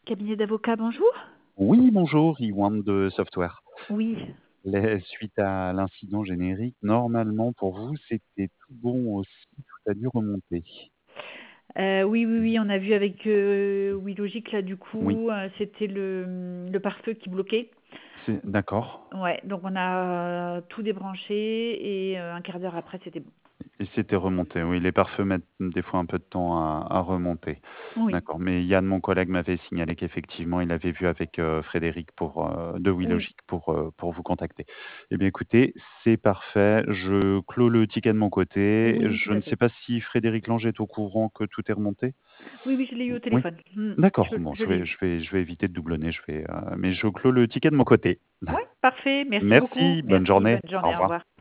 Cabinet d'avocat, bonjour? Oui, bonjour, Iwan de Software. Oui. Suite à l'incident générique, normalement pour vous, c'était tout bon aussi, tout a dû remonter. Oui, oui, oui, on a vu avec, WeLogic là du Oui, coup, c'était le pare-feu qui bloquait. c'est d'accord. Ouais, donc on a tout débranché et 1/4 d'heure après, c'était bon. Et c'était remonté. Oui, les pare-feux mettent des fois un peu de temps à remonter. Oui, D'accord, mais Yann, mon collègue, m'avait signalé qu'effectivement, il avait vu avec, Frédéric de oui, WeLogic pour vous contacter. Eh bien, écoutez, c'est parfait. Je clôt le ticket de mon côté. oui, tout Je ne à sais fait. pas si Frédéric Lange est au courant que tout est remonté? Oui, oui, je l'ai eu au Oui? téléphone. D'accord, Je bon, je l'ai eu. je vais éviter de doublonner, mais je clôt le ticket de mon côté. Ouais, parfait, merci beaucoup. Merci, bonne Merci, journée. bonne Au journée, au revoir. revoir.